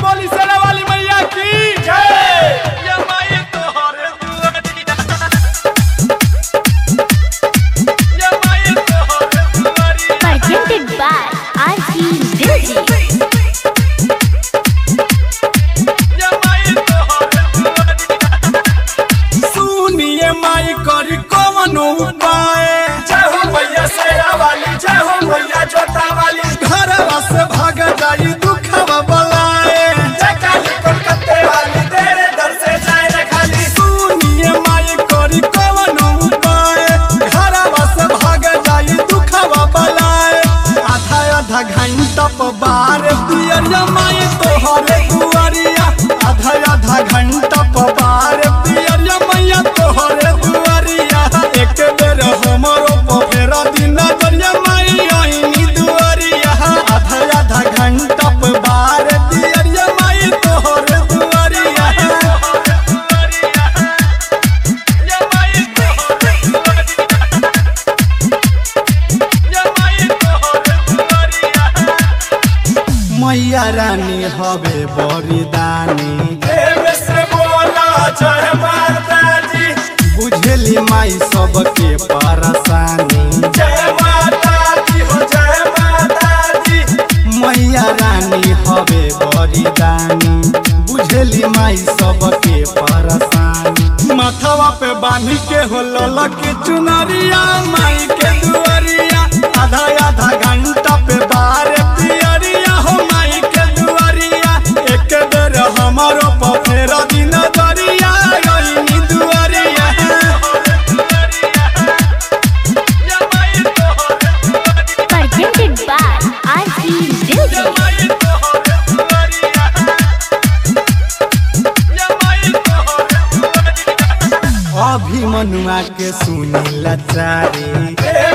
बोली सेना वाली मैया की जय। ये माई तोहरे दुआरिया, ये माई तोहरे दुआरिया। Presented by RC Music. ये माई तोहरे दुआरिया। सुनिए माई करी कौन उपाय, जय हो मैया सेना वाली, जय हो मैया जोता वाली। घरवा से भाग जाई दुखवा बलाए, जय काली कलकत्ते वाली तेरे दर से जाए रे खाली। सुनिए माई करी कौन उपाय, घरवा से भाग जाई दुखवा बलाए। आधा आधा घंटा पबार पियरिया माई तोहरे दुआरिया, आधा आधा घंटा पबार पियरिया मैया तोहरे दुआरिया। एक बेर हमरो पफेरा दिन दरिया माई आईनी दुआरिया, आधा आधा घंटा पबार पियरिया माई तोहरे दुआरिया। ये माई तोहरे दुआरिया, ये माई तोहरे दुआरिया। मैया रानी हवे बरिदानी, देवे से बोला जय माता जी। बुझली माई सबके परेशानी, जय माता जी हो जय माता जी। मैया रानी हवे बरिदानी, बुझली माई सबके परेशानी। माथवा पे बांधी के हो ललक चुनरिया माई के दुआरिया, आधा आधा घंटा पे बार पियरिया हो माई के दुआरिया। एक बेर हमारो पफेरा दिन दरिया आईनी दुआरिया। Presented by RC Music. अभिमनुआ के सुनी लाचारी,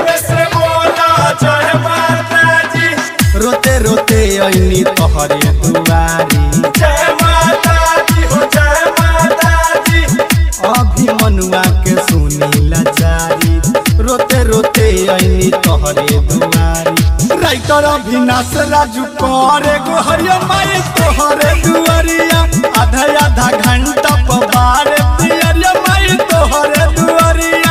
रोते रोते आईनी तोहरे दुआरी, जय माता जी हो जय माता जी। अभिमनुआ के सुनी लाचारी, रोते रोते आईनी तोहरे दुआरी। राइटर अभिनाश राजू करे गोहरिया माई तोहरे दुआरिया, आधा आधा घंटा पबार पियरिया माई तोहरे दुआरिया।